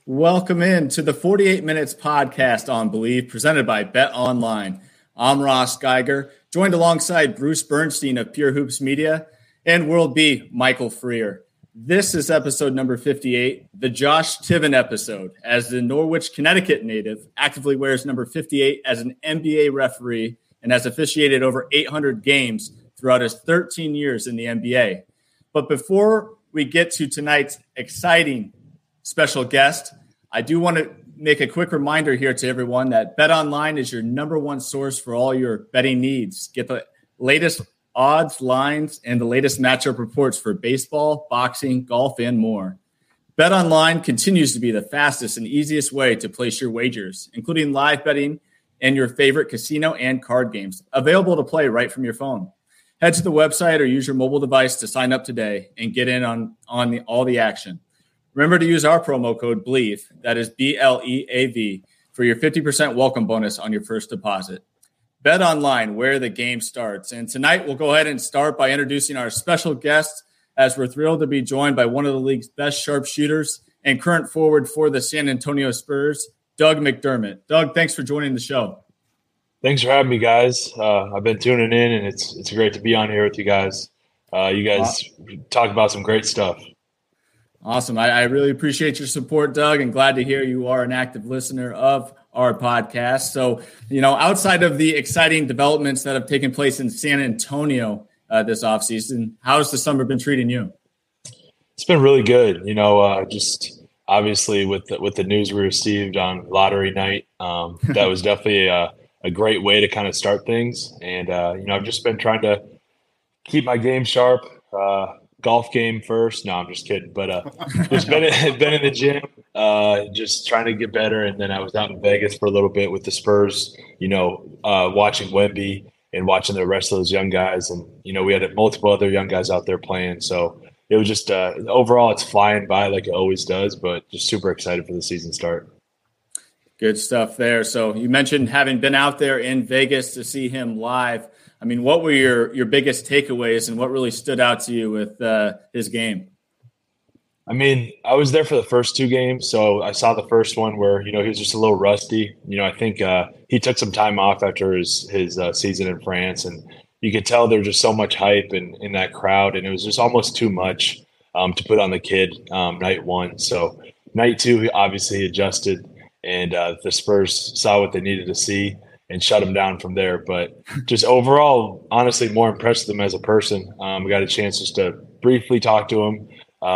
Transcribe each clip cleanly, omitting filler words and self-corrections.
Welcome in to the 48 Minutes podcast on Believe, presented by Bet Online. I'm Ross Geiger, joined alongside Bruce Bernstein of Pure Hoops Media and World B, Michael Freer. This is episode number 58, the Josh Tiven episode, as the Norwich, Connecticut native actively wears number 58 as an NBA referee and has officiated over 800 games throughout his 13 years in the NBA. But before we get to tonight's exciting special guest, I do want to make a quick reminder here to everyone that Bet Online is your number one source for all your betting needs. Get the latest odds, lines, and the latest matchup reports for baseball, boxing, golf, and more. Bet Online continues to be the fastest and easiest way to place your wagers, including live betting and your favorite casino and card games, available to play right from your phone. Head to the website or use your mobile device to sign up today and get in on all the action. Remember to use our promo code BLEAV, that is BLEAV, for your 50% welcome bonus on your first deposit. Bet Online, where the game starts. And tonight we'll go ahead and start by introducing our special guest, as we're thrilled to be joined by one of the league's best sharpshooters and current forward for the San Antonio Spurs, Doug McDermott. Doug, thanks for joining the show. Thanks for having me, guys. I've been tuning in, and it's great to be on here with you guys. You guys talk about some great stuff. Awesome. I really appreciate your support, Doug, and glad to hear you are an active listener of our podcast. So, outside of the exciting developments that have taken place in San Antonio this offseason, how has the summer been treating you? It's been really good. Just obviously with the news we received on lottery night, that was definitely a great way to kind of start things. And, I've just been trying to keep my game sharp. Golf game first. No, I'm just kidding. But just been in the gym, just trying to get better. And then I was out in Vegas for a little bit with the Spurs, watching Wemby and watching the rest of those young guys. And, we had multiple other young guys out there playing. So it was just overall it's flying by like it always does, but just super excited for the season start. Good stuff there. So you mentioned having been out there in Vegas to see him live. I mean, what were your biggest takeaways and what really stood out to you with his game? I mean, I was there for the first two games, so I saw the first one where, he was just a little rusty. I think he took some time off after his season in France, and you could tell there was just so much hype in that crowd, and it was just almost too much to put on the kid night one. So night two, he obviously adjusted, and the Spurs saw what they needed to see and shut him down from there. But just overall, honestly, more impressed with him as a person. We got a chance just to briefly talk to him.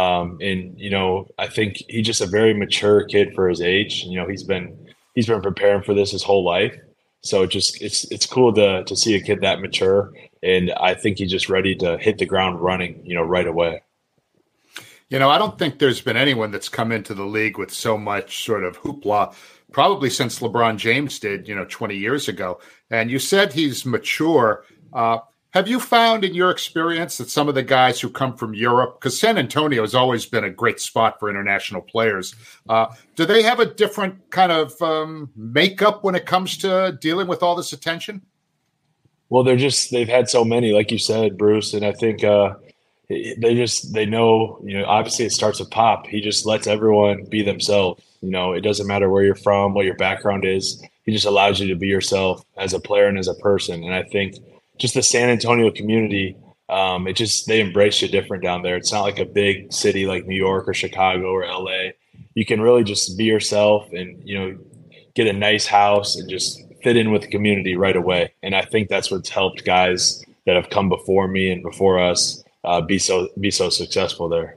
And, I think he's just a very mature kid for his age. He's been preparing for this his whole life. So it's cool to see a kid that mature. And I think he's just ready to hit the ground running, right away. I don't think there's been anyone that's come into the league with so much sort of hoopla, probably since LeBron James did, 20 years ago. And you said he's mature. Have you found in your experience that some of the guys who come from Europe, because San Antonio has always been a great spot for international players, do they have a different kind of makeup when it comes to dealing with all this attention? Well, they've had so many, like you said, Bruce, and I think they know, obviously it starts with Pop. He just lets everyone be themselves. It doesn't matter where you're from, what your background is. He just allows you to be yourself as a player and as a person. And I think just the San Antonio community, they embrace you different down there. It's not like a big city like New York or Chicago or LA. You can really just be yourself and, get a nice house and just fit in with the community right away. And I think that's what's helped guys that have come before me and before us be so successful there.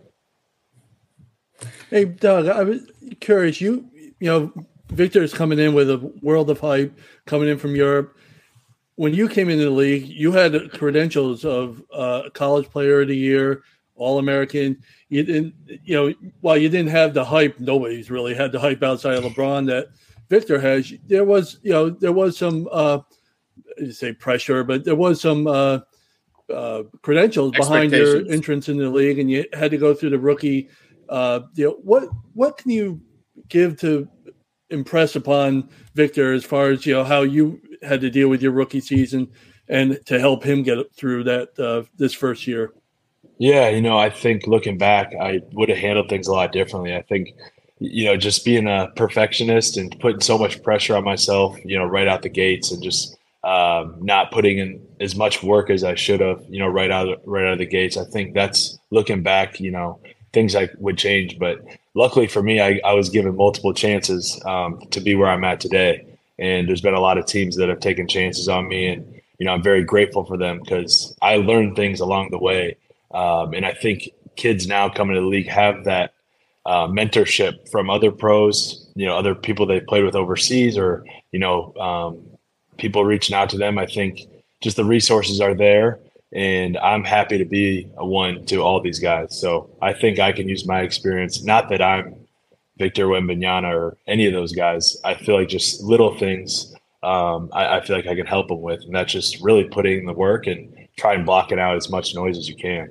Hey, Doug, I was curious. Victor's coming in with a world of hype, coming in from Europe. When you came into the league, you had credentials of college player of the year, All-American. You didn't, while you didn't have the hype, nobody's really had the hype outside of LeBron that Victor has. There was some, pressure, but there was some credentials behind your entrance in the league, and you had to go through the rookie. What can you give to impress upon Victor as far as how you had to deal with your rookie season and to help him get through that this first year? Yeah, I think looking back, I would have handled things a lot differently. I think, just being a perfectionist and putting so much pressure on myself, right out the gates, and just not putting in as much work as I should have, right out of the gates. I think that's, looking back, things I would change. But luckily for me, I was given multiple chances to be where I'm at today. And there's been a lot of teams that have taken chances on me, and I'm very grateful for them because I learned things along the way. And I think kids now coming to the league have that mentorship from other pros, other people they played with overseas, or people reaching out to them. I think just the resources are there, and I'm happy to be a one to all these guys. So I think I can use my experience. Not that I'm Victor Wembanyama or any of those guys. I feel like just little things I feel like I can help them with, and that's just really putting in the work and try and blocking out as much noise as you can.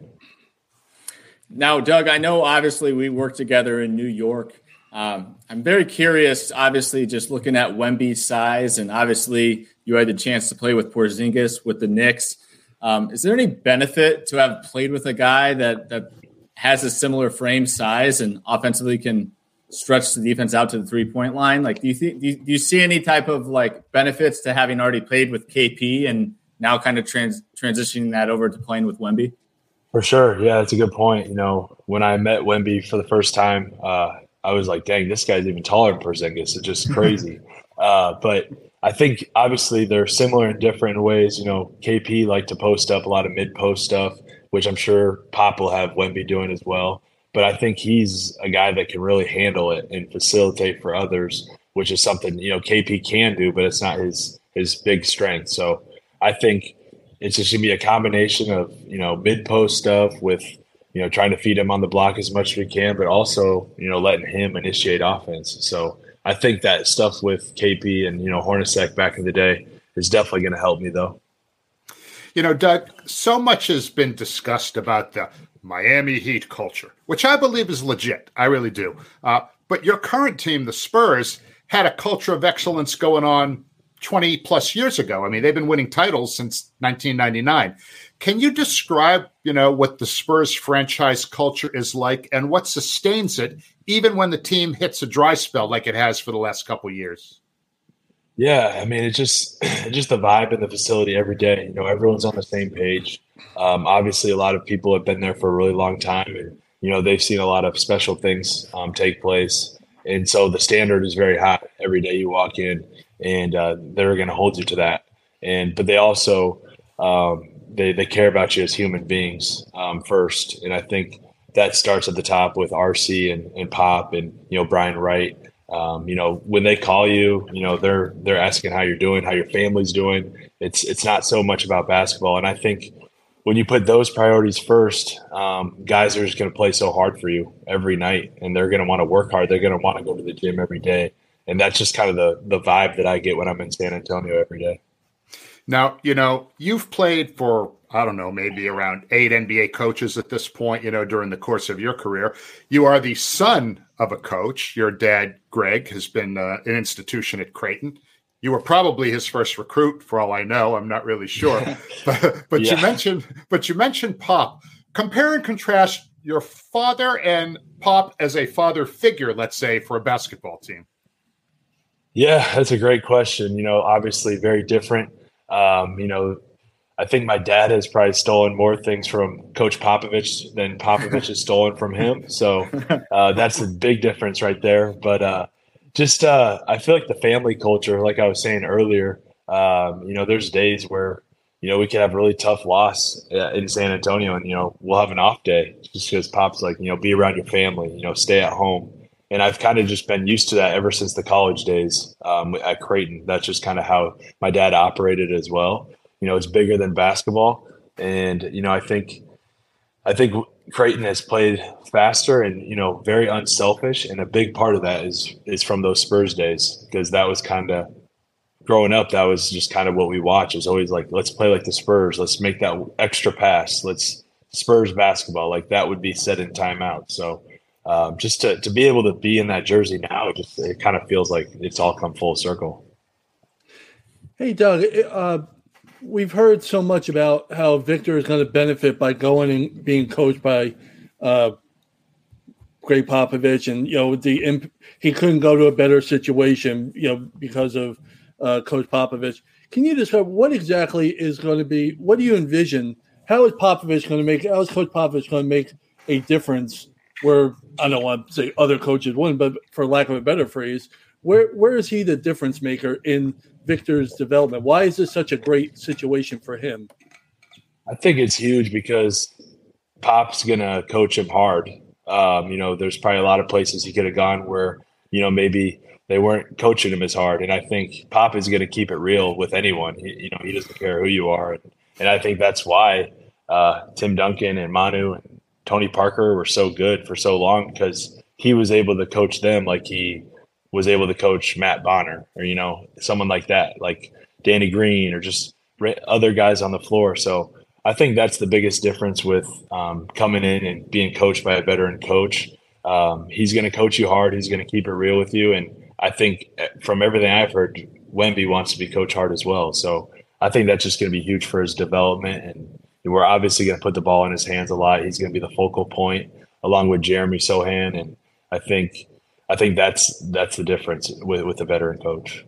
Now, Doug, I know obviously we work together in New York. I'm very curious, obviously, just looking at Wemby's size, and obviously you had the chance to play with Porzingis with the Knicks. Is there any benefit to have played with a guy that has a similar frame size and offensively can stretch the defense out to the 3-point line? Like, do you see any type of like benefits to having already played with KP and now kind of transitioning that over to playing with Wemby? For sure. Yeah, that's a good point. When I met Wemby for the first time, I was like, dang, this guy's even taller than Porzingis. It's just crazy. But I think obviously they're similar in different ways. KP liked to post up a lot of mid-post stuff, which I'm sure Pop will have Wemby doing as well. But I think he's a guy that can really handle it and facilitate for others, which is something, KP can do, but it's not his big strength. So I think it's just going to be a combination of, mid-post stuff with, trying to feed him on the block as much as we can, but also, letting him initiate offense. So I think that stuff with KP and, Hornacek back in the day is definitely going to help me, though. Doug, so much has been discussed about the Miami Heat culture, which I believe is legit. I really do. But your current team, the Spurs, had a culture of excellence going on 20 plus years ago. I mean, they've been winning titles since 1999. Can you describe, what the Spurs franchise culture is like and what sustains it, even when the team hits a dry spell like it has for the last couple of years? Yeah, I mean, it's just the vibe in the facility every day. Everyone's on the same page. Obviously, a lot of people have been there for a really long time, and they've seen a lot of special things take place, and so the standard is very high every day you walk in, and they're going to hold you to that. But they also they care about you as human beings first, and I think that starts at the top with RC and Pop and Brian Wright. When they call you, they're asking how you're doing, how your family's doing. It's not so much about basketball. And I think when you put those priorities first, guys are just going to play so hard for you every night, and they're going to want to work hard. They're going to want to go to the gym every day. And that's just kind of the vibe that I get when I'm in San Antonio every day. Now, you've played for, I don't know, maybe around 8 NBA coaches at this point, during the course of your career. You are the son of a coach. Your dad, Greg, has been an institution at Creighton. You were probably his first recruit, for all I know. I'm not really sure. but yeah. you mentioned Pop. Compare and contrast your father and Pop as a father figure, let's say, for a basketball team. Yeah, that's a great question. Obviously very different. I think my dad has probably stolen more things from Coach Popovich than Popovich has stolen from him. So that's a big difference right there. But I feel like the family culture, like I was saying earlier, there's days where, we could have a really tough loss in San Antonio and, we'll have an off day just because Pop's like, be around your family, stay at home. And I've kind of just been used to that ever since the college days at Creighton. That's just kind of how my dad operated as well. It's bigger than basketball. And, I think Creighton has played faster and, very unselfish. And a big part of that is from those Spurs days, because that was kind of growing up. That was just kind of what we watched. It was always like, let's play like the Spurs. Let's make that extra pass. Let's Spurs basketball. Like that would be set in timeout. So just to be able to be in that jersey now, it kind of feels like it's all come full circle. Hey, Doug, we've heard so much about how Victor is going to benefit by going and being coached by Greg Popovich, and he couldn't go to a better situation, because of Coach Popovich. Can you describe what exactly is going to be? What do you envision? How is Coach Popovich going to make a difference? Where I don't want to say other coaches wouldn't, but for lack of a better phrase, where is he the difference maker in Victor's development? Why is this such a great situation for him? I think it's huge because Pop's going to coach him hard. There's probably a lot of places he could have gone where, maybe they weren't coaching him as hard. And I think Pop is going to keep it real with anyone. He doesn't care who you are. And I think that's why Tim Duncan and Manu and Tony Parker were so good for so long, because he was able to coach them like he was able to coach Matt Bonner or, someone like that, like Danny Green or just other guys on the floor. So I think that's the biggest difference with coming in and being coached by a veteran coach. He's going to coach you hard. He's going to keep it real with you. And I think from everything I've heard, Wemby wants to be coached hard as well. So I think that's just going to be huge for his development. And we're obviously going to put the ball in his hands a lot. He's going to be the focal point along with Jeremy Sohan. And I think that's the difference with a veteran coach.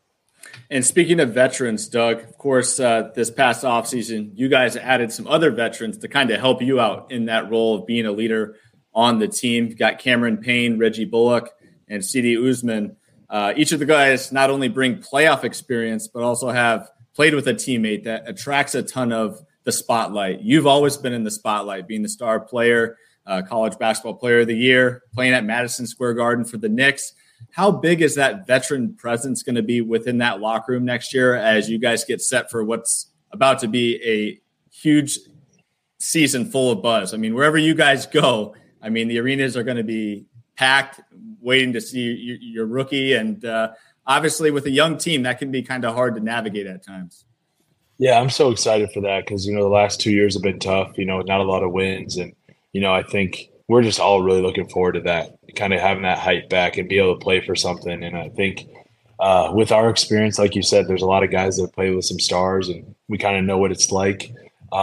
And speaking of veterans, Doug, of course, this past offseason, you guys added some other veterans to kind of help you out in that role of being a leader on the team. You got Cameron Payne, Reggie Bullock, and Cedi Usman. Each of the guys not only bring playoff experience, but also have played with a teammate that attracts a ton of the spotlight. You've always been in the spotlight, being the star player, college basketball player of the year, playing at Madison Square Garden for the Knicks. How big is that veteran presence going to be within that locker room next year as you guys get set for what's about to be a huge season full of buzz? I mean, wherever you guys go, the arenas are going to be packed, waiting to see your rookie. And obviously with a young team, that can be kind of hard to navigate at times. Yeah, I'm so excited for that because, the last 2 years have been tough, not a lot of wins. And, I think we're just all really looking forward to that, kind of having that hype back and be able to play for something. And I think with our experience, like you said, there's a lot of guys that play with some stars and we kind of know what it's like.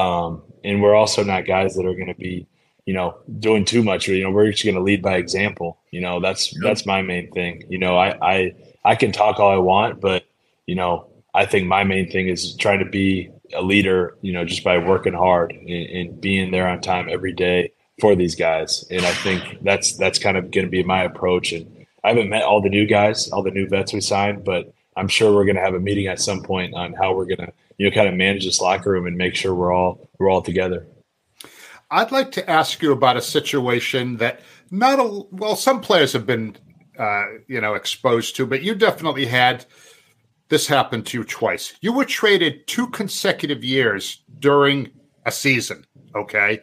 And we're also not guys that are going to be, doing too much. We're just going to lead by example. That's my main thing. I can talk all I want, but, I think my main thing is trying to be a leader, just by working hard and being there on time every day for these guys. And I think that's kind of going to be my approach. And I haven't met all the new guys, all the new vets we signed, but I'm sure we're going to have a meeting at some point on how we're going to, kind of manage this locker room and make sure we're all together. I'd like to ask you about a situation that some players have been, exposed to, but you definitely had this happen to you twice. You were traded 2 consecutive years during a season. Okay.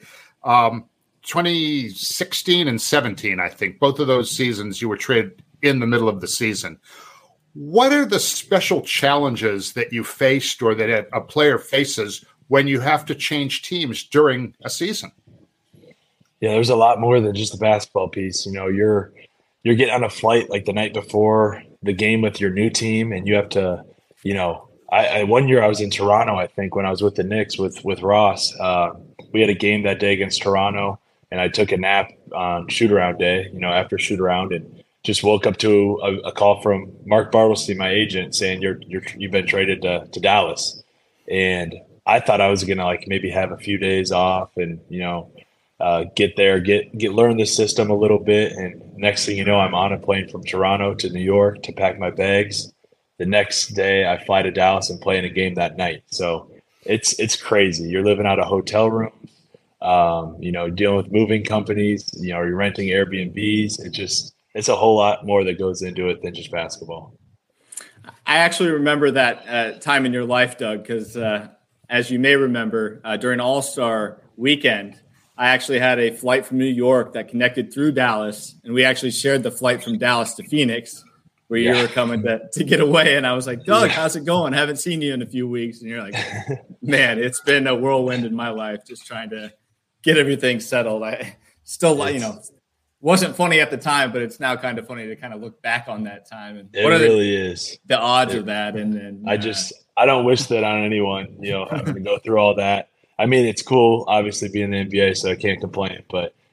2016 and 17, I think both of those seasons you were traded in the middle of the season. What are the special challenges that you faced or that a player faces when you have to change teams during a season? Yeah, there's a lot more than just the basketball piece. You're getting on a flight like the night before the game with your new team, and you have to, I 1 year I was in Toronto, I think, when I was with the Knicks with Ross. We had a game that day against Toronto, and I took a nap on shoot-around day, after shoot-around, and just woke up to a call from Mark Bartlestein, my agent, saying you've been traded to Dallas. And I thought I was going to maybe have a few days off and, get there, learn the system a little bit. And next thing you know, I'm on a plane from Toronto to New York to pack my bags. The next day I fly to Dallas and play in a game that night. So it's crazy. You're living out of hotel rooms, dealing with moving companies, you're renting Airbnbs. It's a whole lot more that goes into it than just basketball. I actually remember that time in your life, Doug, because as you may remember, during All-Star weekend, I actually had a flight from New York that connected through Dallas, and we actually shared the flight from Dallas to Phoenix, where you were coming to get away. And I was like, Doug, how's it going? Haven't seen you in a few weeks. And you're like, man, it's been a whirlwind in my life, just trying to get everything settled. I still, wasn't funny at the time, but it's now kind of funny to kind of look back on that time. And what really is the odds of that? And I don't wish that on anyone, having to go through all that. I mean, it's cool, obviously, being in the NBA, so I can't complain. But,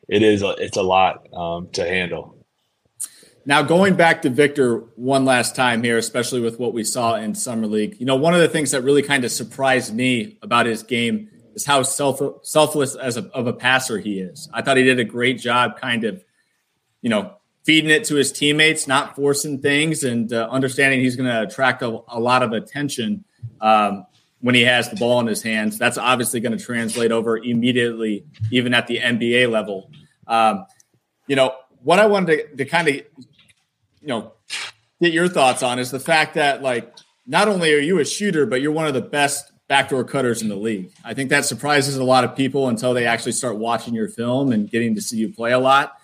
it's a lot to handle. Now, going back to Victor one last time here, especially with what we saw in Summer League, one of the things that really kind of surprised me about his game is how selfless of a passer he is. I thought he did a great job kind of, feeding it to his teammates, not forcing things, and understanding he's going to attract a lot of attention when he has the ball in his hands. That's obviously going to translate over immediately, even at the NBA level. What I wanted to kind of get your thoughts on is the fact that, like, not only are you a shooter, but you're one of the best backdoor cutters in the league. I think that surprises a lot of people until they actually start watching your film and getting to see you play a lot.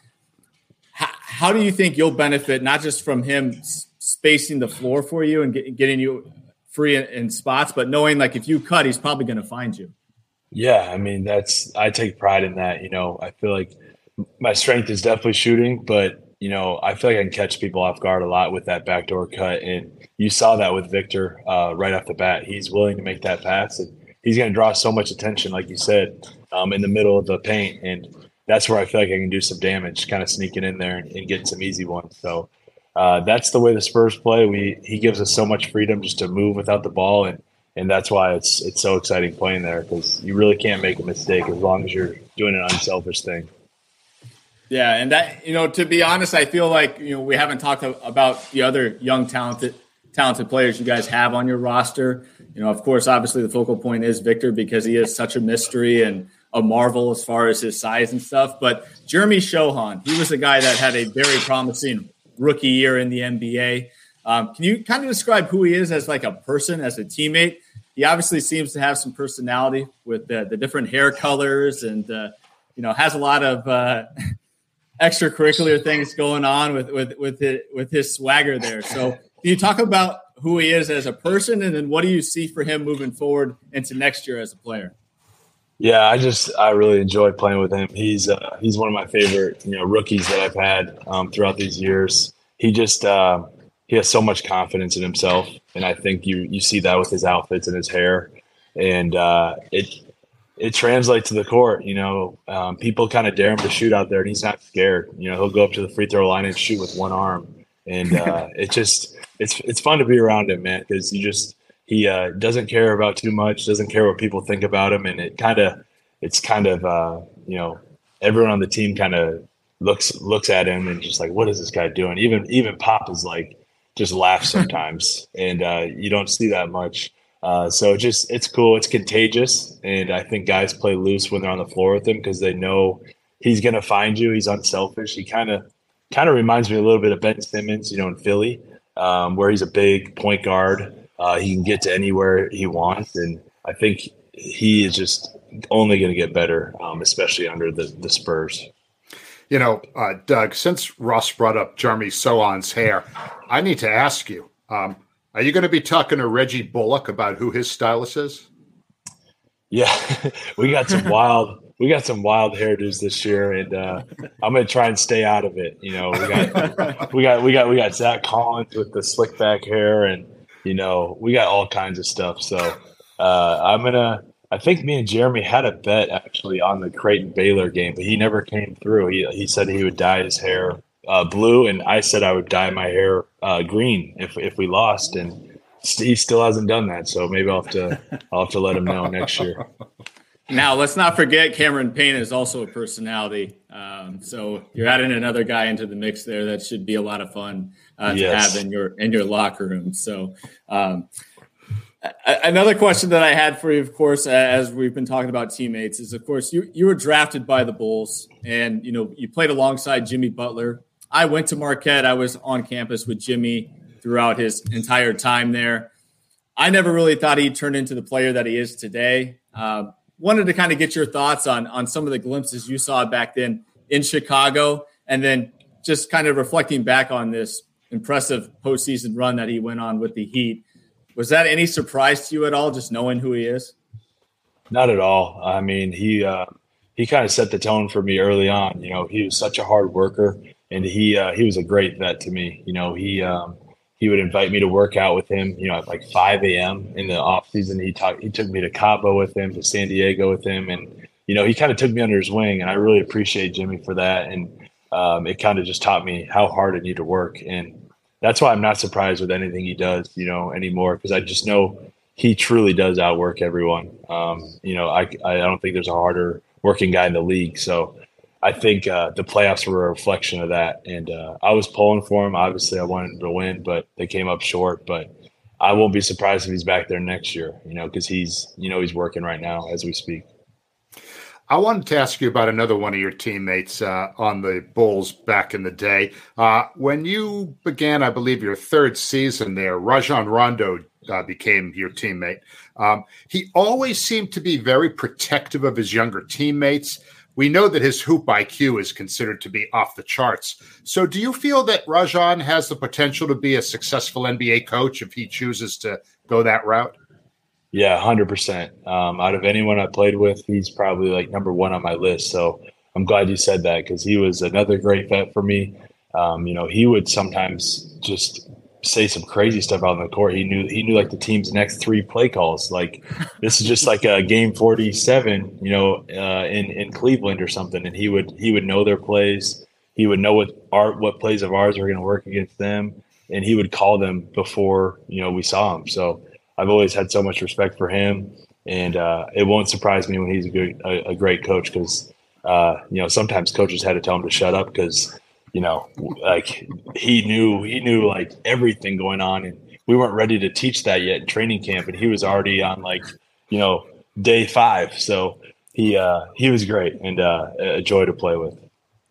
How do you think you'll benefit, not just from him spacing the floor for you and getting you free in spots, but knowing, like, if you cut, he's probably going to find you? Yeah, I mean, I take pride in that. I feel like my strength is definitely shooting, but I feel like I can catch people off guard a lot with that backdoor cut. And you saw that with Victor right off the bat. He's willing to make that pass, and he's going to draw so much attention, like you said, in the middle of the paint. And that's where I feel like I can do some damage, kind of sneaking in there and getting some easy ones. So that's the way the Spurs play. He gives us so much freedom just to move without the ball. And that's why it's so exciting playing there, because you really can't make a mistake as long as you're doing an unselfish thing. Yeah, and that, to be honest, I feel like, we haven't talked about the other young, talented players you guys have on your roster. Of course, obviously the focal point is Victor, because he is such a mystery and a marvel as far as his size and stuff. But Jeremy Shohan, he was a guy that had a very promising rookie year in the NBA. Can you kind of describe who he is as, like, a person, as a teammate? He obviously seems to have some personality with the different hair colors and, has a lot of extracurricular things going on with his swagger there. So can you talk about who he is as a person, and then what do you see for him moving forward into next year as a player? Yeah, I really enjoy playing with him. He's one of my favorite, rookies that I've had throughout these years. He just he has so much confidence in himself, and I think you see that with his outfits and his hair, and it translates to the court. People kind of dare him to shoot out there, and he's not scared. He'll go up to the free throw line and shoot with one arm, and it's fun to be around him, man, because he doesn't care about too much, doesn't care what people think about him, and it's kind of everyone on the team kind of looks at him and just like, what is this guy doing? Even Pop is like, just laughs sometimes, and you don't see that much. So it's cool. It's contagious. And I think guys play loose when they're on the floor with him, because they know he's going to find you. He's unselfish. He kind of reminds me a little bit of Ben Simmons, in Philly, where he's a big point guard. He can get to anywhere he wants. And I think he is just only going to get better, especially under the Spurs. Doug, since Ross brought up Jeremy Sohan's hair, I need to ask you, are you going to be talking to Reggie Bullock about who his stylist is? Yeah, we got some wild hairdos this year, and I'm going to try and stay out of it. We got Zach Collins with the slick back hair, and we got all kinds of stuff. So I think me and Jeremy had a bet actually on the Creighton Baylor game, but he never came through. He said he would dye his hair blue, and I said I would dye my hair green if we lost, and he still hasn't done that. So maybe I'll have to let him know next year. Now, let's not forget Cameron Payne is also a personality. So you're adding another guy into the mix there. That should be a lot of fun to have in your locker room. So another question that I had for you, of course, as we've been talking about teammates, is, of course, you were drafted by the Bulls, and you played alongside Jimmy Butler. I went to Marquette. I was on campus with Jimmy throughout his entire time there. I never really thought he'd turn into the player that he is today. Wanted to kind of get your thoughts on some of the glimpses you saw back then in Chicago, and then just kind of reflecting back on this impressive postseason run that he went on with the Heat. Was that any surprise to you at all, just knowing who he is? Not at all. I mean, he kind of set the tone for me early on. He was such a hard worker, and he was a great vet to me. He would invite me to work out with him, at like 5 a.m. in the off season. He took me to Cabo with him, to San Diego with him. And, he kind of took me under his wing, and I really appreciate Jimmy for that. And it kind of just taught me how hard I need to work. And that's why I'm not surprised with anything he does, anymore, because I just know he truly does outwork everyone. I don't think there's a harder working guy in the league. So I think the playoffs were a reflection of that. And I was pulling for him. Obviously, I wanted him to win, but they came up short. But I won't be surprised if he's back there next year, because he's working right now as we speak. I wanted to ask you about another one of your teammates on the Bulls back in the day. When you began, I believe, your third season there, Rajon Rondo became your teammate. He always seemed to be very protective of his younger teammates. We know that his hoop IQ is considered to be off the charts. So do you feel that Rajon has the potential to be a successful NBA coach if he chooses to go that route? Yeah, 100%. Out of anyone I played with, he's probably like number one on my list. So I'm glad you said that, because he was another great vet for me. He would sometimes just say some crazy stuff out on the court. He knew like the team's next 3 play calls. Like, this is just like a game 47, in Cleveland or something. And he would know their plays. He would know what plays of ours were going to work against them, and he would call them before we saw them. So I've always had so much respect for him, and it won't surprise me when he's a great coach, because sometimes coaches had to tell him to shut up because like he knew like everything going on, and we weren't ready to teach that yet in training camp, and he was already on like day 5. So he was great and a joy to play with.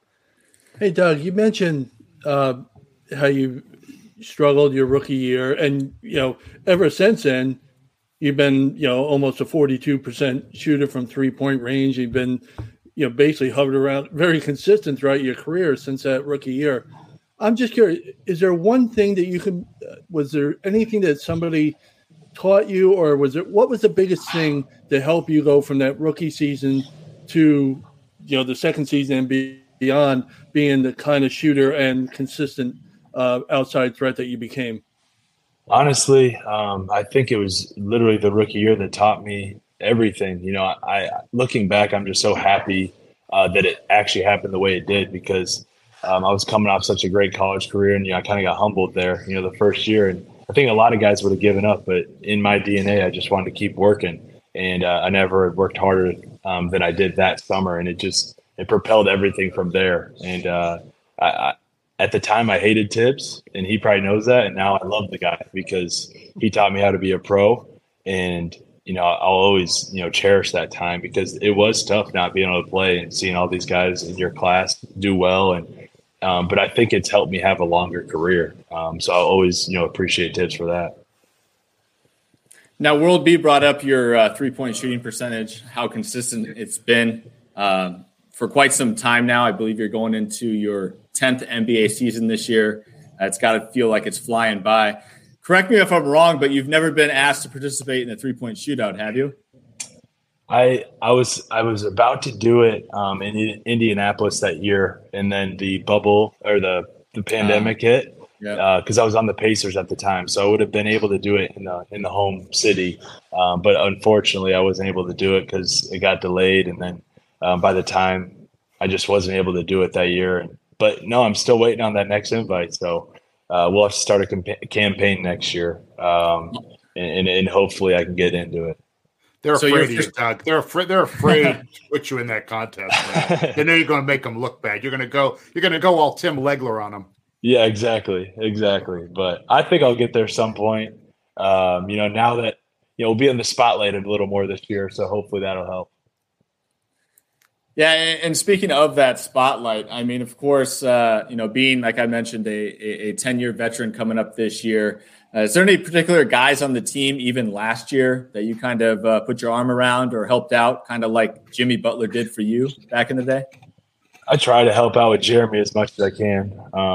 Hey, Doug, you mentioned how you struggled your rookie year, and ever since then you've been almost a 42% shooter from 3-point range. You've been basically hovered around, very consistent throughout your career since that rookie year. I'm just curious, is there one thing that was there anything that somebody taught you, or what was the biggest thing to help you go from that rookie season to the second season and beyond, being the kind of shooter and consistent outside threat that you became? Honestly, I think it was literally the rookie year that taught me everything. I looking back, I'm just so happy that it actually happened the way it did, because I was coming off such a great college career, and I kind of got humbled there, the first year. And I think a lot of guys would have given up, but in my DNA, I just wanted to keep working, and I never worked harder than I did that summer, and it propelled everything from there. And at the time, I hated Tibbs, and he probably knows that. And now I love the guy because he taught me how to be a pro. And, I'll always, cherish that time, because it was tough not being able to play and seeing all these guys in your class do well. And but I think it's helped me have a longer career. So I'll always, appreciate Tibbs for that. Now, World B brought up your 3-point shooting percentage, how consistent it's been for quite some time now. I believe you're going into your 10th NBA season this year. It's got to feel like it's flying by. Correct me if I'm wrong, but you've never been asked to participate in a 3-point shootout, have you? I was about to do it in Indianapolis that year, and then the bubble or the pandemic hit. Yeah. Because I was on the Pacers at the time, so I would have been able to do it in the home city, but unfortunately, I wasn't able to do it because it got delayed, and then by the time I just wasn't able to do it that year. But no, I'm still waiting on that next invite, so we'll have to start a campaign next year, and hopefully I can get into it. They're afraid of you, Doug. They're afraid to put you in that contest. Man. They know you're going to make them look bad. You're going to go all Tim Legler on them. Yeah, exactly. But I think I'll get there some point. Now that we'll be in the spotlight a little more this year, so hopefully that'll help. Yeah, and speaking of that spotlight, I mean, of course, being, like I mentioned, a 10-year veteran coming up this year, is there any particular guys on the team, even last year, that you kind of put your arm around or helped out, kind of like Jimmy Butler did for you back in the day? I try to help out with Jeremy as much as I can.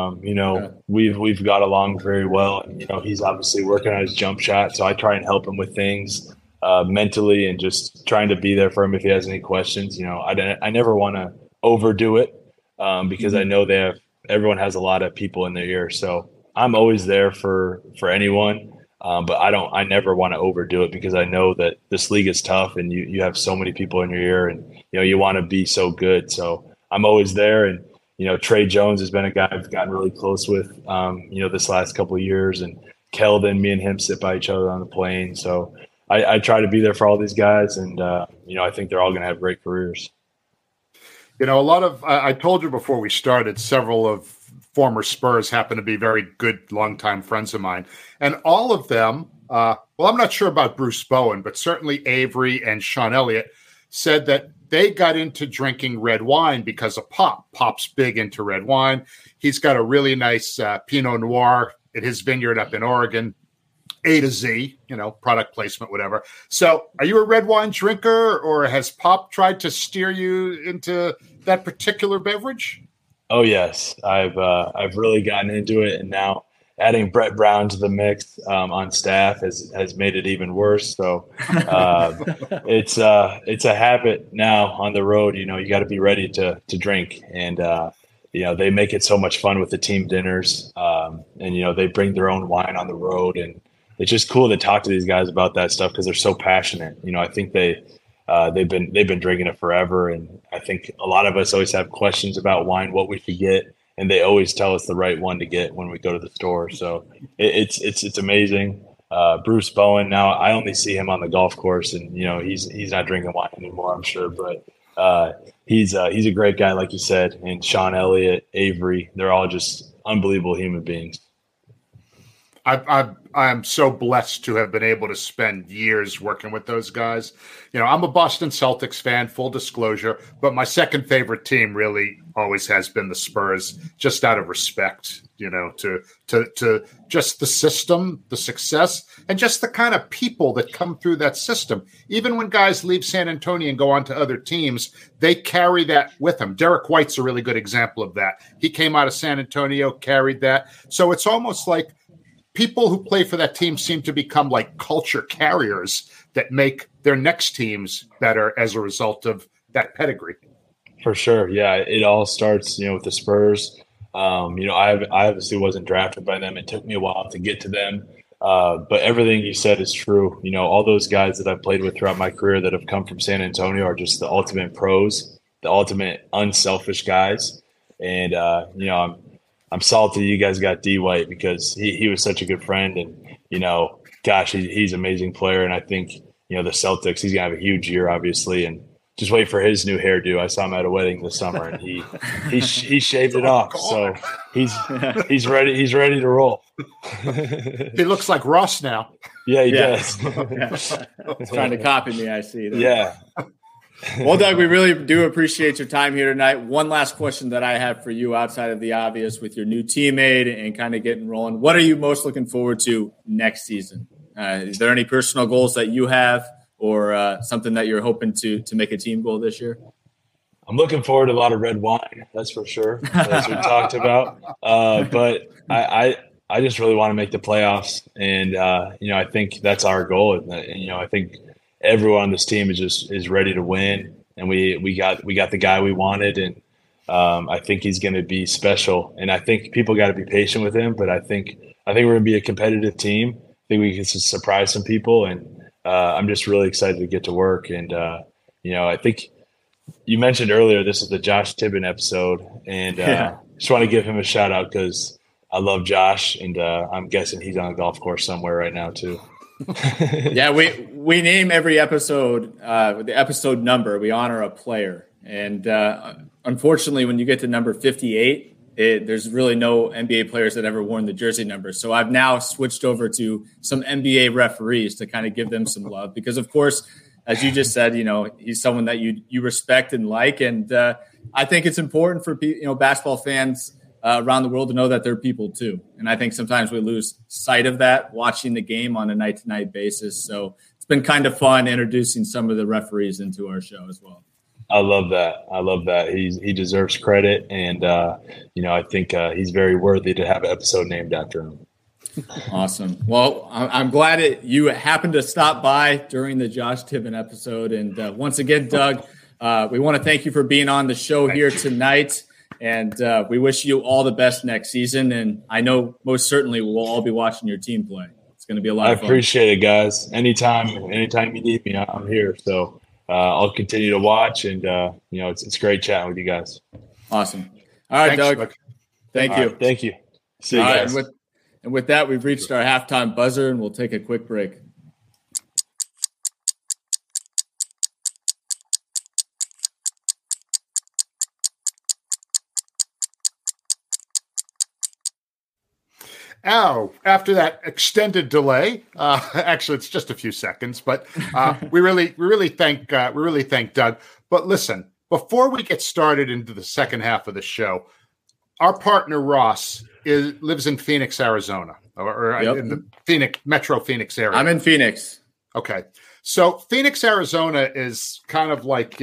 We've got along very well. And, he's obviously working on his jump shot, so I try and help him with things mentally and just trying to be there for him if he has any questions. I never want to overdo it because I know everyone has a lot of people in their ear. So I'm always there for anyone. But I never want to overdo it because I know that this league is tough and you have so many people in your ear and, you want to be so good. So I'm always there. And, Trey Jones has been a guy I've gotten really close with, this last couple of years, and Keldon, me and him sit by each other on the plane. So I try to be there for all these guys. And, I think they're all going to have great careers. A lot of, I told you before we started, several of former Spurs happen to be very good longtime friends of mine. And all of them, I'm not sure about Bruce Bowen, but certainly Avery and Sean Elliott said that they got into drinking red wine because of Pop. Pop's big into red wine. He's got a really nice Pinot Noir at his vineyard up in Oregon. A to Z, product placement, whatever. So are you a red wine drinker, or has Pop tried to steer you into that particular beverage? Oh, yes. I've really gotten into it. And now adding Brett Brown to the mix on staff has made it even worse. So it's a habit now on the road. You got to be ready to drink. And, they make it so much fun with the team dinners. And, they bring their own wine on the road, and it's just cool to talk to these guys about that stuff because they're so passionate. I think they've been drinking it forever, and I think a lot of us always have questions about wine, what we should get, and they always tell us the right one to get when we go to the store. So it's amazing. Bruce Bowen, now I only see him on the golf course, and he's not drinking wine anymore, I'm sure, but he's a great guy, like you said. And Sean Elliott, Avery, they're all just unbelievable human beings. I'm so blessed to have been able to spend years working with those guys. I'm a Boston Celtics fan, full disclosure, but my second favorite team really always has been the Spurs, just out of respect, to just the system, the success, and just the kind of people that come through that system. Even when guys leave San Antonio and go on to other teams, they carry that with them. Derek White's a really good example of that. He came out of San Antonio, carried that. So it's almost like people who play for that team seem to become like culture carriers that make their next teams better as a result of that pedigree. For sure. Yeah. It all starts, with the Spurs. I obviously wasn't drafted by them. It took me a while to get to them. But everything you said is true. All those guys that I've played with throughout my career that have come from San Antonio are just the ultimate pros, the ultimate unselfish guys. And, I'm salty you guys got D White because he was such a good friend, and he's an amazing player. And I think the Celtics, he's gonna have a huge year, obviously, and just wait for his new hairdo. I saw him at a wedding this summer, and he shaved it off, so he's ready. He's ready to roll. He looks like Ross now. Yeah, he does. He's trying to copy me. I see that. Yeah. Well, Doug, we really do appreciate your time here tonight. One last question that I have for you outside of the obvious with your new teammate and kind of getting rolling. What are you most looking forward to next season? Is there any personal goals that you have or something that you're hoping to make a team goal this year? I'm looking forward to a lot of red wine, that's for sure, as we talked about. But I just really want to make the playoffs. And, I think that's our goal. And, I think everyone on this team is ready to win, and we got the guy we wanted, and I think he's going to be special. And I think people got to be patient with him, but I think we're going to be a competitive team. I think we can surprise some people, and I'm just really excited to get to work. And I think you mentioned earlier this is the Josh Tibbin episode, and just want to give him a shout out because I love Josh, and I'm guessing he's on a golf course somewhere right now too. Yeah, we name every episode with the episode number. We honor a player, and unfortunately, when you get to number 58, there's really no NBA players that ever worn the jersey number. So I've now switched over to some NBA referees to kind of give them some love because, of course, as you just said, he's someone that you respect and like, and I think it's important for basketball fans around the world to know that they're people too. And I think sometimes we lose sight of that watching the game on a night-to-night basis. So it's been kind of fun introducing some of the referees into our show as well. I love that. He deserves credit. And, I think he's very worthy to have an episode named after him. Awesome. Well, I'm glad you happened to stop by during the Josh Tibbin episode. And once again, Doug, we want to thank you for being on the show here tonight. And we wish you all the best next season. And I know most certainly we'll all be watching your team play. It's going to be a lot of fun. I appreciate it, guys. Anytime you need me, I'm here. So I'll continue to watch, and it's great chatting with you guys. Awesome. All right, Thanks, Doug. Doug. Thank you. Thank you. See you guys. And with that, we've reached our halftime buzzer, and we'll take a quick break. After that extended delay, actually it's just a few seconds, but we really thank Doug. But listen, before we get started into the second half of the show, our partner Ross lives in Phoenix, Arizona, or in the Metro Phoenix area. I'm in Phoenix. Okay, so Phoenix, Arizona is kind of like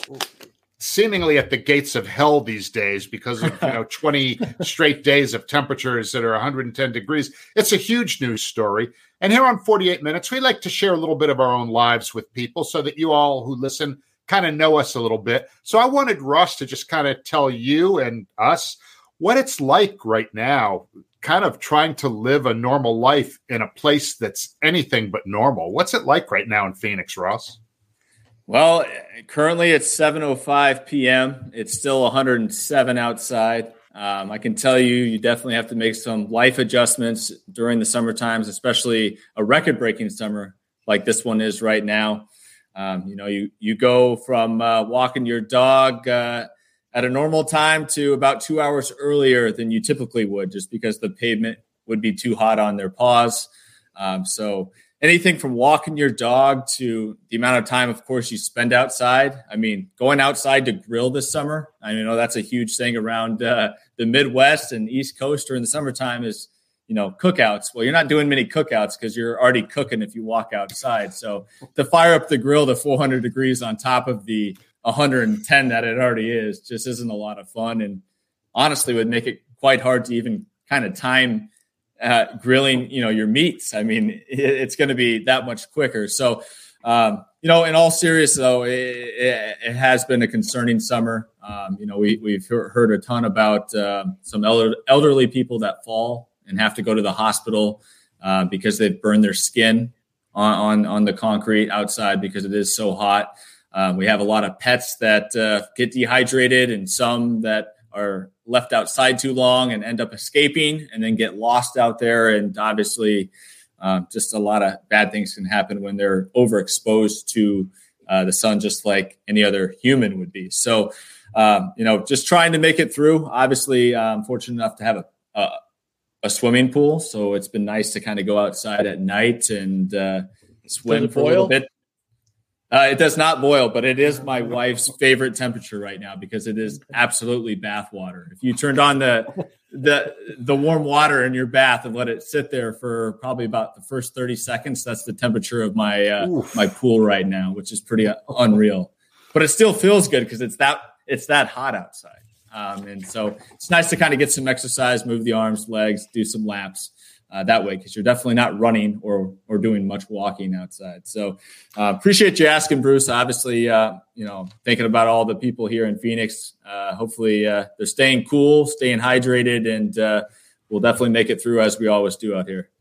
seemingly at the gates of hell these days because of 20 straight days of temperatures that are 110 degrees. It's a huge news story. And here on 48 Minutes, we like to share a little bit of our own lives with people so that you all who listen kind of know us a little bit. So I wanted Ross to just kind of tell you and us what it's like right now, kind of trying to live a normal life in a place that's anything but normal. What's it like right now in Phoenix, Ross? Well, currently it's 7:05 p.m. It's still 107 outside. I can tell you definitely have to make some life adjustments during the summer times, especially a record-breaking summer like this one is right now. You go from walking your dog at a normal time to about 2 hours earlier than you typically would, just because the pavement would be too hot on their paws. So anything from walking your dog to the amount of time, of course, you spend outside. I mean, going outside to grill this summer, I know that's a huge thing around the Midwest and East Coast during the summertime is, cookouts. Well, you're not doing many cookouts because you're already cooking if you walk outside. So to fire up the grill to 400 degrees on top of the 110 that it already is just isn't a lot of fun. And honestly would make it quite hard to even kind of time grilling, your meats. I mean, it's going to be that much quicker. So, in all seriousness, though, it has been a concerning summer. We've heard a ton about some elderly people that fall and have to go to the hospital because they've burned their skin on the concrete outside because it is so hot. We have a lot of pets that get dehydrated and some that are left outside too long and end up escaping and then get lost out there. And obviously, just a lot of bad things can happen when they're overexposed to the sun, just like any other human would be. So, just trying to make it through. Obviously, I'm fortunate enough to have a swimming pool. So it's been nice to kind of go outside at night and swim for a little bit. It does not boil, but it is my wife's favorite temperature right now because it is absolutely bath water. If you turned on the warm water in your bath and let it sit there for probably about the first 30 seconds, that's the temperature of my my pool right now, which is pretty unreal. But it still feels good because it's that hot outside. And so it's nice to kind of get some exercise, move the arms, legs, do some laps. That way, because you're definitely not running or doing much walking outside. So appreciate you asking, Bruce. Obviously, thinking about all the people here in Phoenix. Hopefully they're staying cool, staying hydrated, and we'll definitely make it through as we always do out here.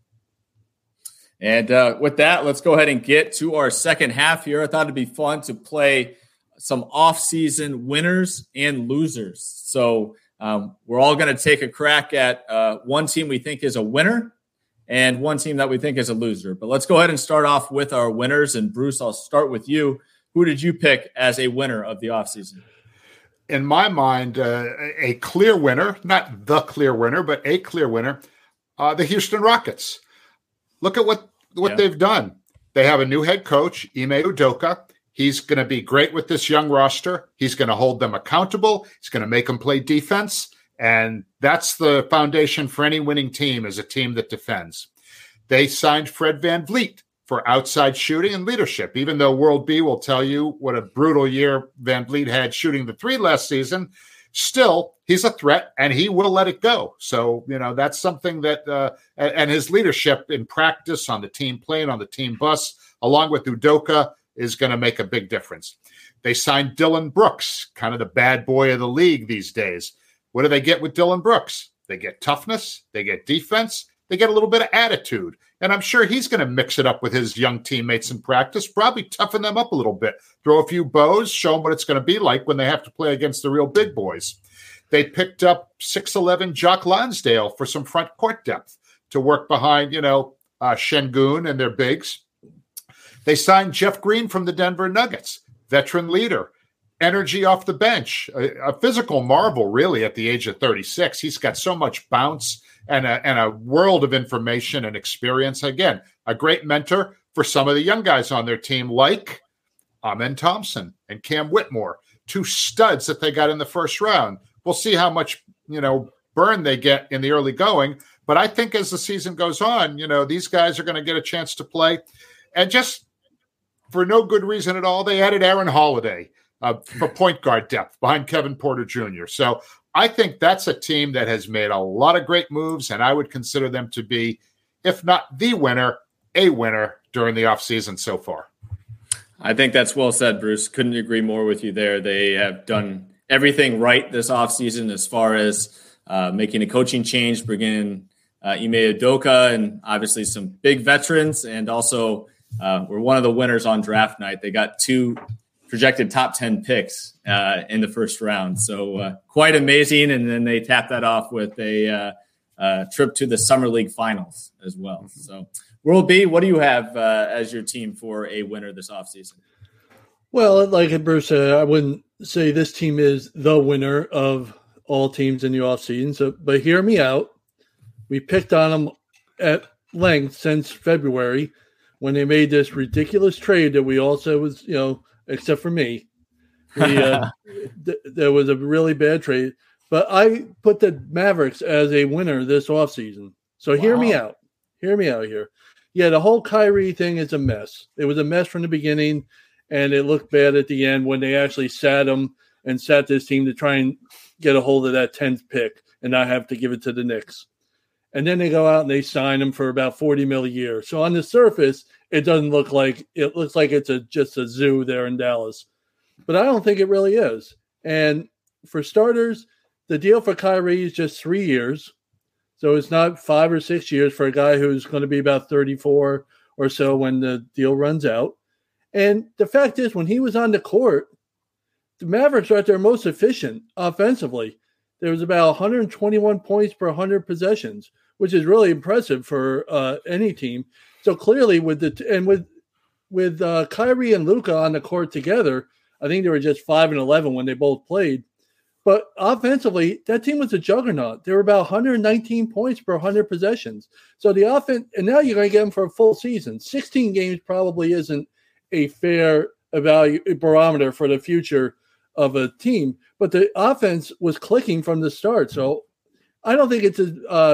And with that, let's go ahead and get to our second half here. I thought it'd be fun to play some off-season winners and losers. So we're all going to take a crack at one team we think is a winner and one team that we think is a loser. But let's go ahead and start off with our winners. And Bruce, I'll start with you. Who did you pick as a winner of the offseason? In my mind, a clear winner, not the clear winner, but a clear winner, the Houston Rockets. Look at what they've done. They have a new head coach, Ime Udoka. He's going to be great with this young roster. He's going to hold them accountable. He's going to make them play defense. And that's the foundation for any winning team, is a team that defends. They signed Fred VanVleet for outside shooting and leadership, even though World B will tell you what a brutal year VanVleet had shooting the three last season. Still, he's a threat, and he will let it go. So, that's something that and his leadership in practice, on the team plane, on the team bus, along with Udoka, is going to make a big difference. They signed Dillon Brooks, kind of the bad boy of the league these days. What do they get with Dillon Brooks? They get toughness, they get defense, they get a little bit of attitude. And I'm sure he's going to mix it up with his young teammates in practice, probably toughen them up a little bit, throw a few bows, show them what it's going to be like when they have to play against the real big boys. They picked up 6'11" Jock Lonsdale for some front court depth to work behind, Şengün and their bigs. They signed Jeff Green from the Denver Nuggets, veteran leader, energy off the bench, a physical marvel, really, at the age of 36. He's got so much bounce and a world of information and experience. Again, a great mentor for some of the young guys on their team, like Amen Thompson and Cam Whitmore, two studs that they got in the first round. We'll see how much, burn they get in the early going. But I think as the season goes on, these guys are going to get a chance to play. And just for no good reason at all, they added Aaron Holiday for point guard depth behind Kevin Porter Jr. So I think that's a team that has made a lot of great moves, and I would consider them to be, if not the winner, a winner during the offseason so far. I think that's well said, Bruce. Couldn't agree more with you there. They have done everything right this offseason as far as making a coaching change, bringing in Ime Udoka and obviously some big veterans, and also were one of the winners on draft night. They got 2 projected top 10 picks in the first round. So quite amazing. And then they tapped that off with a trip to the Summer League Finals as well. So World B, what do you have as your team for a winner this offseason? Well, like Bruce said, I wouldn't say this team is the winner of all teams in the offseason. So, but hear me out. We picked on them at length since February when they made this ridiculous trade that we all said was, except for me. There was a really bad trade. But I put the Mavericks as a winner this offseason. So Hear me out. Hear me out here. Yeah, the whole Kyrie thing is a mess. It was a mess from the beginning, and it looked bad at the end when they actually sat this team to try and get a hold of that 10th pick and not have to give it to the Knicks. And then they go out and they sign him for about $40 million a year. So on the surface, it doesn't look like – it looks like it's just a zoo there in Dallas. But I don't think it really is. And for starters, the deal for Kyrie is just 3 years. So it's not 5 or 6 years for a guy who's going to be about 34 or so when the deal runs out. And the fact is, when he was on the court, the Mavericks are at their most efficient offensively. There was about 121 points per 100 possessions, which is really impressive for any team. So clearly, with Kyrie and Luka on the court together, I think they were just 5-11 when they both played. But offensively, that team was a juggernaut. They were about 119 points per 100 possessions. So the offense, and now you're going to get them for a full season. 16 games probably isn't a fair barometer for the future of a team, but the offense was clicking from the start. So I don't think it's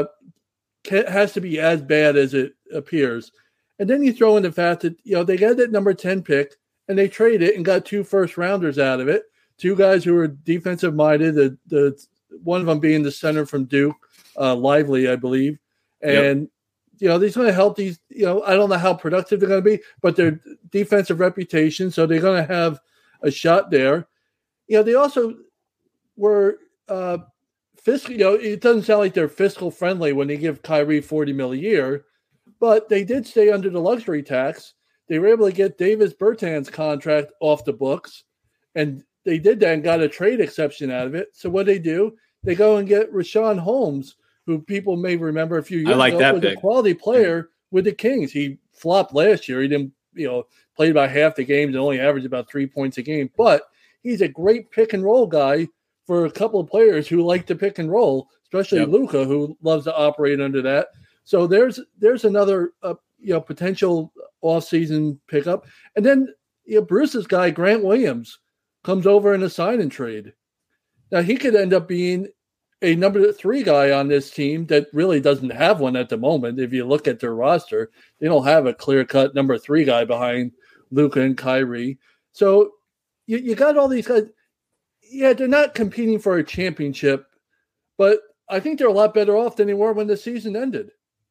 has to be as bad as it appears. And then you throw in the fact that, they got that number 10 pick and they traded it and got 2 first-rounders out of it. 2 guys who were defensive-minded, the one of them being the center from Duke, Lively, I believe. And, these going to help these, I don't know how productive they're going to be, but their defensive reputation, so they're going to have a shot there. They also were fiscal. It doesn't sound like they're fiscal friendly when they give Kyrie $40 million a year, but they did stay under the luxury tax. They were able to get Davis Bertans' contract off the books, and they did that and got a trade exception out of it. So what they do, they go and get Richaun Holmes, who people may remember a few years ago was a quality player with the Kings. He flopped last year. He didn't, played about half the games and only averaged about 3 points a game, but he's a great pick and roll guy for a couple of players who like to pick and roll, especially Luka, who loves to operate under that. So there's another potential offseason pickup. And then Bruce's guy, Grant Williams, comes over in a sign and trade. Now he could end up being a number 3 guy on this team that really doesn't have one at the moment. If you look at their roster, they don't have a clear-cut number 3 guy behind Luka and Kyrie. So you got all these guys. Yeah, they're not competing for a championship, but I think they're a lot better off than they were when the season ended.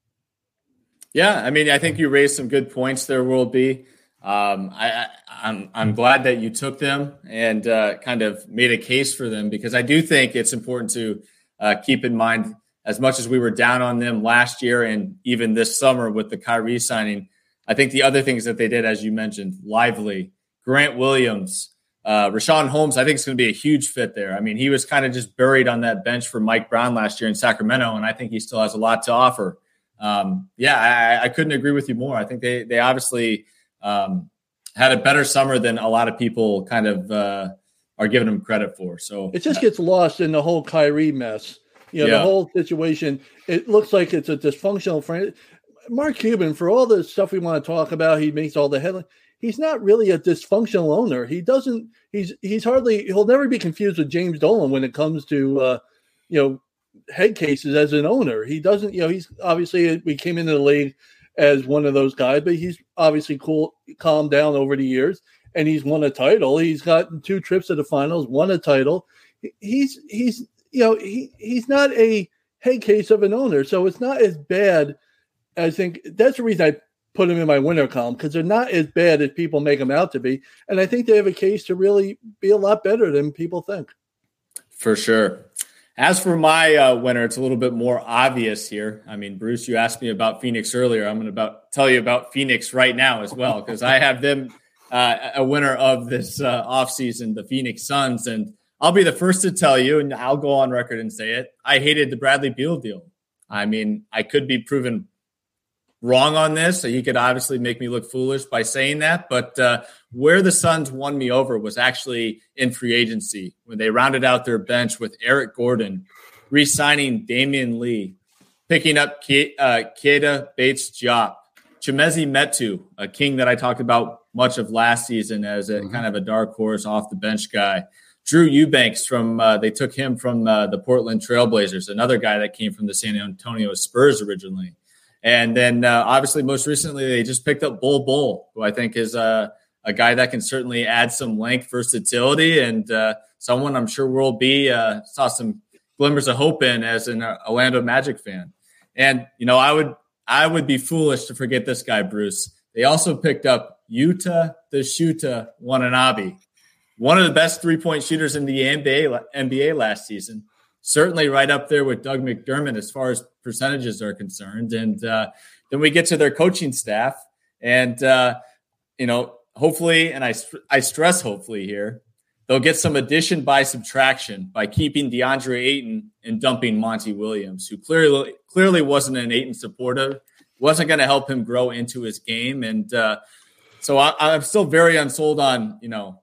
Yeah, I mean, I think you raised some good points there, World B. I'm glad that you took them and kind of made a case for them, because I do think it's important to keep in mind as much as we were down on them last year and even this summer with the Kyrie signing, I think the other things that they did, as you mentioned, Lively, Grant Williams, Richaun Holmes, I think it's going to be a huge fit there. I mean, he was kind of just buried on that bench for Mike Brown last year in Sacramento, and I think he still has a lot to offer. I couldn't agree with you more. I think they obviously had a better summer than a lot of people kind of are giving him credit for. So it just gets lost in the whole Kyrie mess. The whole situation. It looks like it's a dysfunctional franchise. Mark Cuban, for all the stuff we want to talk about, he makes all the headlines. He's not really a dysfunctional owner. He'll never be confused with James Dolan when it comes to, head cases as an owner. He doesn't, he's obviously, we came into the league as one of those guys, but he's obviously calmed down over the years, and he's won a title. He's gotten 2 trips to the finals, won a title. He's not a head case of an owner. So it's not as bad. I think that's the reason I put them in my winter column, because they're not as bad as people make them out to be. And I think they have a case to really be a lot better than people think. For sure. As for my winner, it's a little bit more obvious here. I mean, Bruce, you asked me about Phoenix earlier. I'm going to tell you about Phoenix right now as well, because I have them a winner of this offseason, the Phoenix Suns. And I'll be the first to tell you, and I'll go on record and say it, I hated the Bradley Beal deal. I mean, I could be proven wrong on this. So he could obviously make me look foolish by saying that. But where the Suns won me over was actually in free agency, when they rounded out their bench with Eric Gordon, re-signing Damian Lee, picking up Keita Bates-Diop, Chimezie Metu, a king that I talked about much of last season as a kind of a dark horse off the bench guy. Drew Eubanks they took him from the Portland Trailblazers, another guy that came from the San Antonio Spurs originally. And then obviously most recently they just picked up Bol, who I think is a guy that can certainly add some length, versatility, and someone I'm sure we'll be saw some glimmers of hope in as an Orlando Magic fan. And, I would be foolish to forget this guy, Bruce. They also picked up Yuta the Shooter Watanabe, one of the best three-point shooters in the NBA last season. Certainly right up there with Doug McDermott as far as percentages are concerned. And then we get to their coaching staff. And, hopefully, and I stress hopefully here, they'll get some addition by subtraction by keeping DeAndre Ayton and dumping Monty Williams, who clearly wasn't an Ayton supporter, wasn't going to help him grow into his game. And so I'm still very unsold on,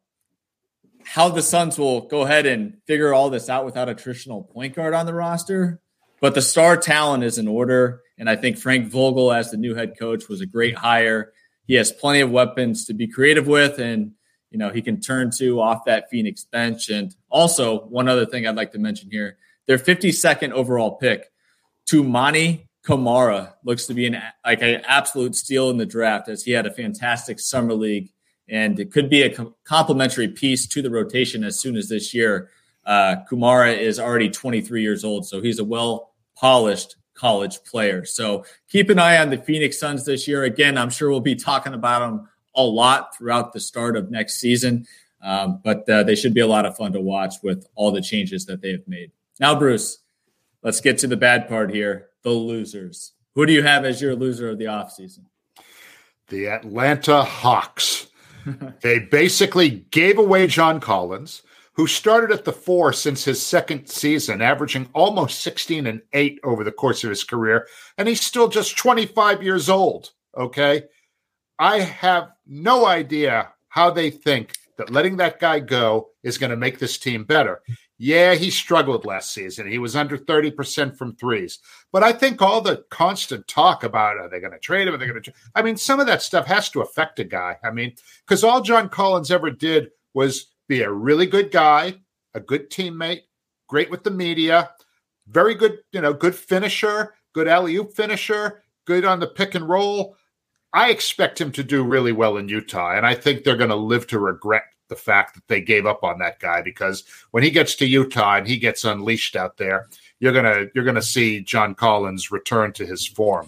how the Suns will go ahead and figure all this out without a traditional point guard on the roster. But the star talent is in order. And I think Frank Vogel as the new head coach was a great hire. He has plenty of weapons to be creative with, and, he can turn to off that Phoenix bench. And also one other thing I'd like to mention here, their 52nd overall pick, Toumani Camara, looks to be an absolute steal in the draft, as he had a fantastic summer league. And it could be a complementary piece to the rotation as soon as this year. Kumara is already 23 years old, so he's a well-polished college player. So keep an eye on the Phoenix Suns this year. Again, I'm sure we'll be talking about them a lot throughout the start of next season, but they should be a lot of fun to watch with all the changes that they have made. Now, Bruce, let's get to the bad part here, the losers. Who do you have as your loser of the offseason? The Atlanta Hawks. They basically gave away John Collins, who started at the 4 since his second season, averaging almost 16 and 8 over the course of his career. And he's still just 25 years old. Okay. I have no idea how they think that letting that guy go is going to make this team better. Yeah, he struggled last season. He was under 30% from threes. But I think all the constant talk about, are they going to trade him? Are they going to some of that stuff has to affect a guy. Because all John Collins ever did was be a really good guy, a good teammate, great with the media, very good, good finisher, good alley-oop finisher, good on the pick and roll. I expect him to do really well in Utah, and I think they're going to live to regret the fact that they gave up on that guy, because when he gets to Utah and he gets unleashed out there, you're gonna see John Collins return to his form.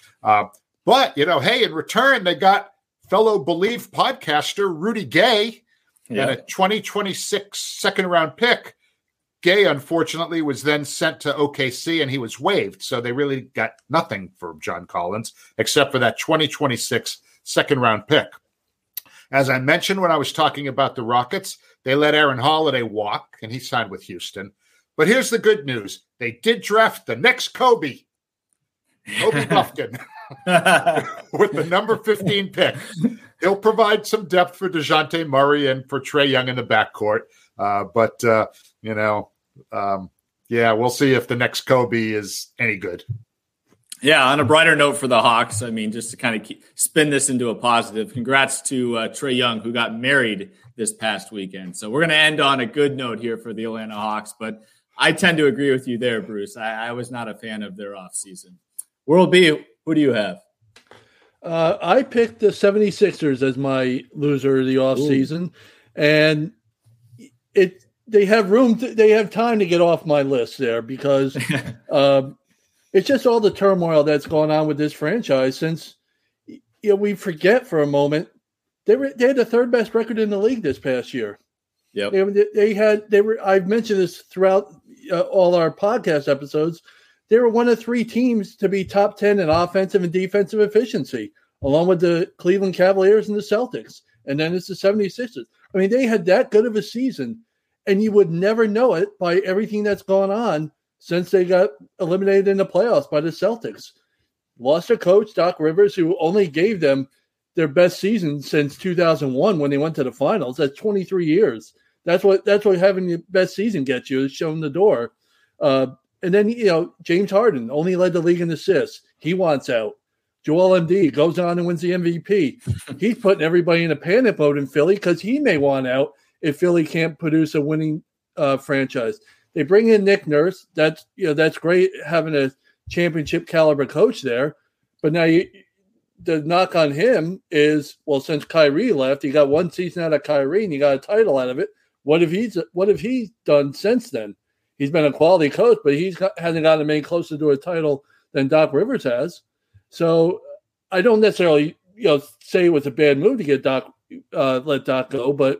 But hey, in return they got fellow Believe podcaster Rudy Gay and a 2026 second round pick. Gay, unfortunately, was then sent to OKC and he was waived. So they really got nothing for John Collins except for that 2026 second-round pick. As I mentioned when I was talking about the Rockets, they let Aaron Holiday walk, and he signed with Houston. But here's the good news. They did draft the next Kobe Buffkin, with the number 15 pick. He'll provide some depth for DeJounte Murray and for Trae Young in the backcourt. We'll see if the next Kobe is any good. Yeah, on a brighter note for the Hawks, I mean, just to kind of spin this into a positive, congrats to Trae Young, who got married this past weekend. So we're going to end on a good note here for the Atlanta Hawks, but I tend to agree with you there, Bruce. I was not a fan of their offseason. World B, who do you have? I picked the 76ers as my loser of the offseason, and they have they have time to get off my list there because it's just all the turmoil that's going on with this franchise since we forget for a moment they had the third best record in the league this past year. Yep. I've mentioned this throughout all our podcast episodes. They were one of three teams to be top 10 in offensive and defensive efficiency, along with the Cleveland Cavaliers and the Celtics. And then it's the 76ers. I mean, they had that good of a season, and you would never know it by everything that's gone on since they got eliminated in the playoffs by the Celtics. Lost their coach, Doc Rivers, who only gave them their best season since 2001 when they went to the finals. That's 23 years. That's what having the best season gets you, is showing the door. And then, James Harden only led the league in assists. He wants out. Joel Embiid goes on and wins the MVP. He's putting everybody in a panic mode in Philly because he may want out if Philly can't produce a winning franchise. They bring in Nick Nurse. That's great having a championship caliber coach there. But now the knock on him is, well, since Kyrie left, you got one season out of Kyrie and you got a title out of it. What have he done since then? He's been a quality coach, but hasn't gotten any closer to a title than Doc Rivers has. So I don't necessarily, say it was a bad move to get let Doc go, but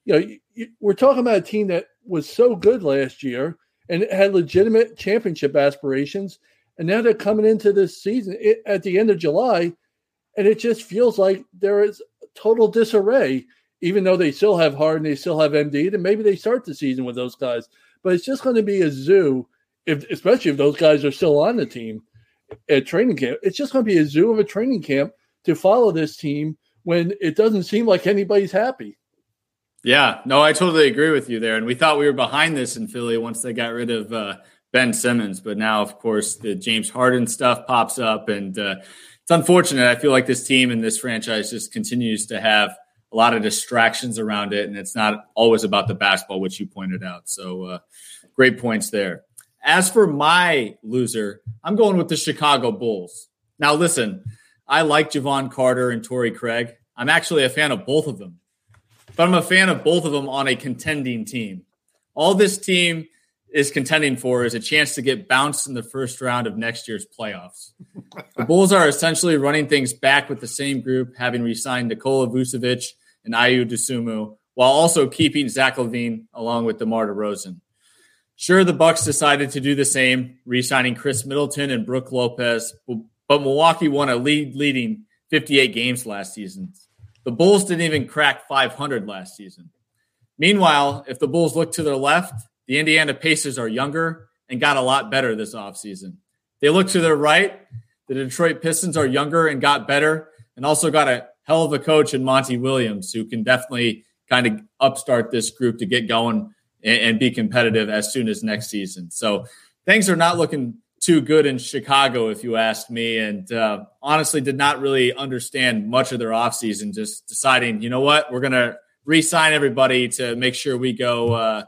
we're talking about a team that was so good last year and it had legitimate championship aspirations, and now they're coming into this season at the end of July, and it just feels like there is total disarray. Even though they still have Harden, they still have Embiid, and maybe they start the season with those guys. But it's just going to be a zoo, especially if those guys are still on the team at training camp. It's just going to be a zoo of a training camp to follow this team when it doesn't seem like anybody's happy. Yeah, no, I totally agree with you there. And we thought we were behind this in Philly once they got rid of Ben Simmons. But now, of course, the James Harden stuff pops up. And it's unfortunate. I feel like this team and this franchise just continues to have a lot of distractions around it, and it's not always about the basketball, which you pointed out. So great points there. As for my loser, I'm going with the Chicago Bulls. Now, listen, I like Javon Carter and Torrey Craig. I'm actually a fan of both of them, but I'm a fan of both of them on a contending team. All this team is contending for is a chance to get bounced in the first round of next year's playoffs. The Bulls are essentially running things back with the same group, having re-signed Nikola Vucevic and Ayu Dosunmu, while also keeping Zach LaVine along with DeMar DeRozan. Sure, the Bucks decided to do the same, re-signing Chris Middleton and Brook Lopez, but Milwaukee won a leading 58 games last season. The Bulls didn't even crack 500 last season. Meanwhile, if the Bulls look to their left, the Indiana Pacers are younger and got a lot better this offseason. They look to their right, the Detroit Pistons are younger and got better, and also got a hell of a coach in Monty Williams, who can definitely kind of upstart this group to get going and be competitive as soon as next season. So things are not looking too good in Chicago, if you ask me, and honestly did not really understand much of their offseason, just deciding, you know what, we're going to re-sign everybody to make sure we go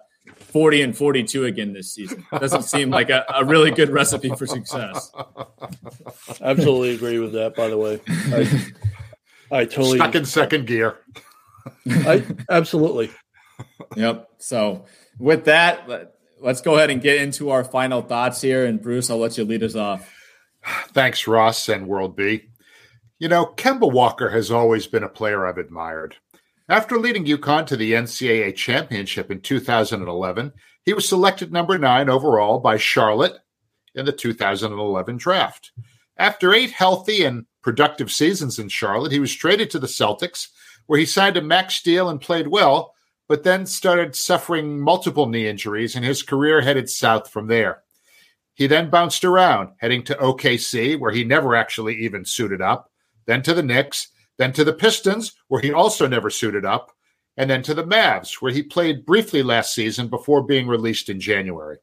40-42 again this season. Doesn't seem like a really good recipe for success. Absolutely agree with that, by the way. I totally stuck in second gear. Absolutely. Yep. So with that, let's go ahead and get into our final thoughts here. And Bruce, I'll let you lead us off. Thanks, Ross and World B. Kemba Walker has always been a player I've admired. After leading UConn to the NCAA championship in 2011, He was selected number 9 overall by Charlotte in the 2011 draft. After 8 healthy and productive seasons in Charlotte, he was traded to the Celtics, where he signed a max deal and played well, but then started suffering multiple knee injuries, and his career headed south from there. He then bounced around, heading to OKC, where he never actually even suited up, then to the Knicks, then to the Pistons, where he also never suited up, and then to the Mavs, where he played briefly last season before being released in January.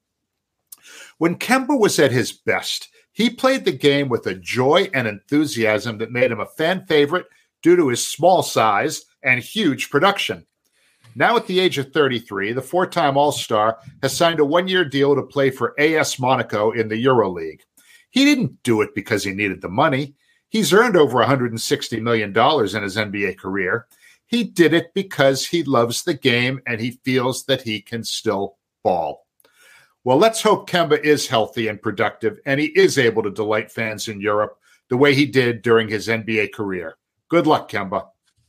When Kemba was at his best, he played the game with a joy and enthusiasm that made him a fan favorite due to his small size and huge production. Now at the age of 33, the 4-time All-Star has signed a 1-year deal to play for AS Monaco in the EuroLeague. He didn't do it because he needed the money. He's earned over $160 million in his NBA career. He did it because he loves the game and he feels that he can still ball. Well, let's hope Kemba is healthy and productive and he is able to delight fans in Europe the way he did during his NBA career. Good luck, Kemba.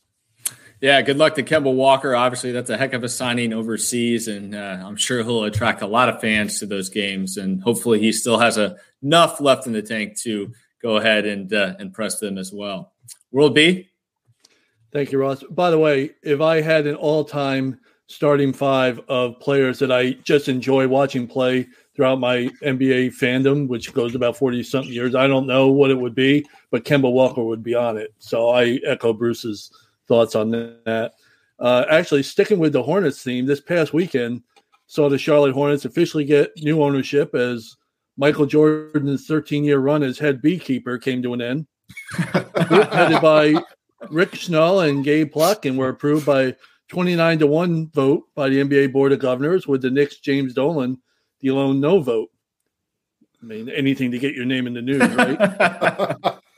Yeah, good luck to Kemba Walker. Obviously, that's a heck of a signing overseas, and I'm sure he'll attract a lot of fans to those games. And hopefully, he still has enough left in the tank to go ahead and press them as well. World B. Thank you, Ross. By the way, if I had an all-time starting 5 of players that I just enjoy watching play throughout my NBA fandom, which goes about 40-something years, I don't know what it would be, but Kemba Walker would be on it. So I echo Bruce's thoughts on that. Actually, sticking with the Hornets theme, this past weekend saw the Charlotte Hornets officially get new ownership as Michael Jordan's 13-year run as head beekeeper came to an end. Headed by Rick Schnall and Gabe Pluck, and were approved by 29-1 vote by the NBA Board of Governors, with the Knicks' James Dolan the lone no vote. I mean, anything to get your name in the news, right?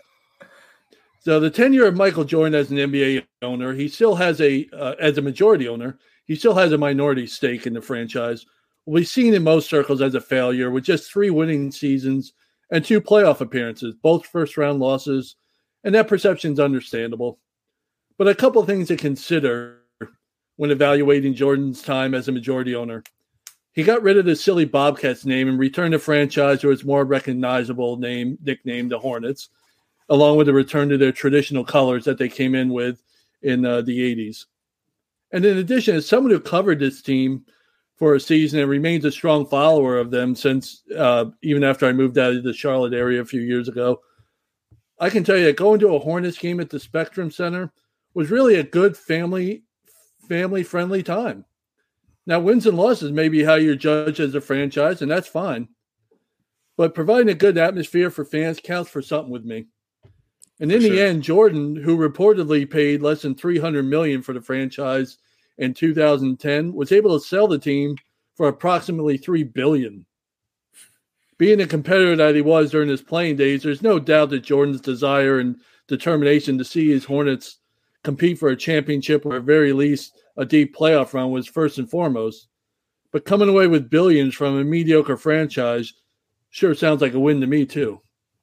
So the tenure of Michael Jordan as an NBA owner, he still has as a majority owner, he still has a minority stake in the franchise. We've seen in most circles as a failure with just 3 winning seasons and 2 playoff appearances, both first-round losses, and that perception is understandable. But a couple of things to consider when evaluating Jordan's time as a majority owner. He got rid of the silly Bobcats name and returned the franchise to its more recognizable nickname, the Hornets, along with a return to their traditional colors that they came in with in the 80s. And in addition, as someone who covered this team for a season and remains a strong follower of them since even after I moved out of the Charlotte area a few years ago, I can tell you that going to a Hornets game at the Spectrum Center was really a good family-friendly time. Now, wins and losses may be how you're judged as a franchise, and that's fine. But providing a good atmosphere for fans counts for something with me. And in the end, Jordan, who reportedly paid less than $300 million for the franchise in 2010, was able to sell the team for approximately $3 billion. Being the competitor that he was during his playing days, there's no doubt that Jordan's desire and determination to see his Hornets compete for a championship or at very least a deep playoff run was first and foremost. But coming away with billions from a mediocre franchise sure sounds like a win to me, too.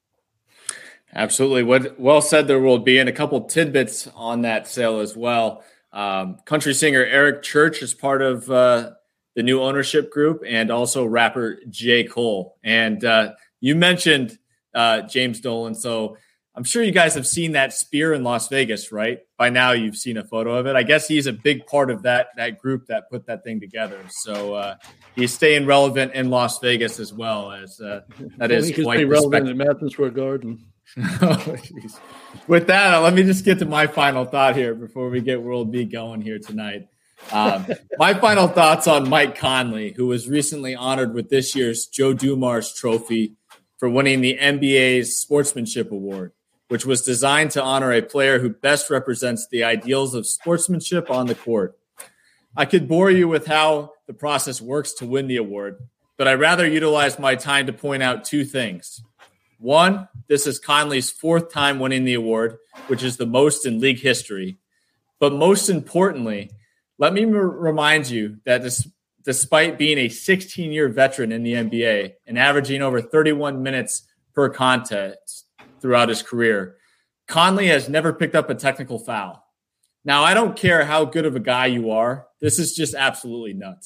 Absolutely. Well said there will be, and a couple tidbits on that sale as well. Country singer Eric Church is part of the new ownership group, and also rapper J. Cole. And you mentioned James Dolan, so I'm sure you guys have seen that spear in Las Vegas, right? By now you've seen a photo of it. I guess he's a big part of that group that put that thing together. So he's staying relevant in Las Vegas as well, as that is quite relevant in Madison Square Garden. Oh, with that, let me just get to my final thought here before we get World B going here tonight. My final thoughts on Mike Conley, who was recently honored with this year's Joe Dumars Trophy for winning the NBA's Sportsmanship Award, which was designed to honor a player who best represents the ideals of sportsmanship on the court. I could bore you with how the process works to win the award, but I'd rather utilize my time to point out 2 things. One, this is Conley's 4th time winning the award, which is the most in league history. But most importantly, let me remind you that despite being a 16-year veteran in the NBA and averaging over 31 minutes per contest throughout his career, Conley has never picked up a technical foul. Now, I don't care how good of a guy you are. This is just absolutely nuts.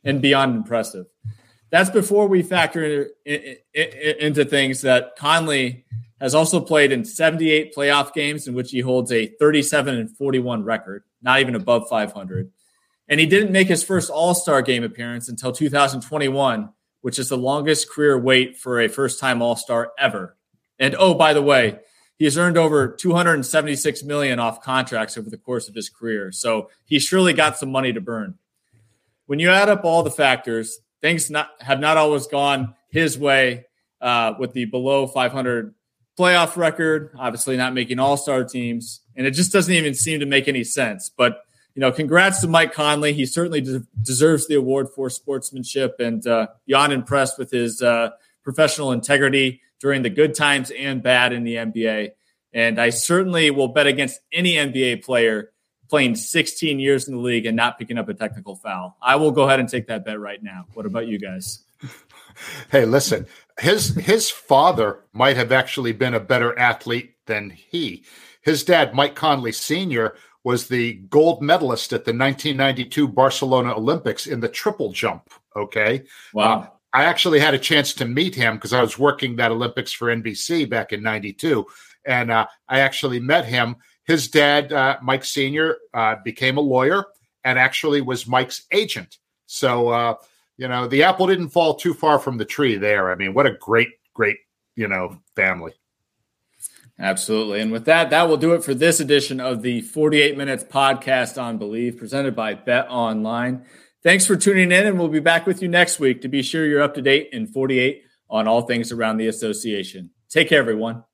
and beyond impressive. That's before we factor into things that Conley has also played in 78 playoff games in which he holds a 37-41 record, not even above 500. And he didn't make his first All-Star game appearance until 2021, which is the longest career wait for a first-time All-Star ever. And oh, by the way, he has earned over $276 million off contracts over the course of his career. So he surely got some money to burn. When you add up all the factors, things have not always gone his way with the below 500 playoff record, obviously not making all-star teams. And it just doesn't even seem to make any sense. But, congrats to Mike Conley. He certainly deserves the award for sportsmanship, and beyond impressed with his professional integrity during the good times and bad in the NBA. And I certainly will bet against any NBA player playing 16 years in the league and not picking up a technical foul. I will go ahead and take that bet right now. What about you guys? Hey, listen, his father might have actually been a better athlete than he. His dad, Mike Conley Sr., was the gold medalist at the 1992 Barcelona Olympics in the triple jump. Okay. Wow. I actually had a chance to meet him because I was working that Olympics for NBC back in 92. And I actually met him. His dad, Mike Sr., became a lawyer and actually was Mike's agent. So, the apple didn't fall too far from the tree there. I mean, what a great, family. Absolutely. And with that will do it for this edition of the 48 Minutes Podcast on Believe, presented by Bet Online. Thanks for tuning in, and we'll be back with you next week to be sure you're up to date in 48 on all things around the association. Take care, everyone.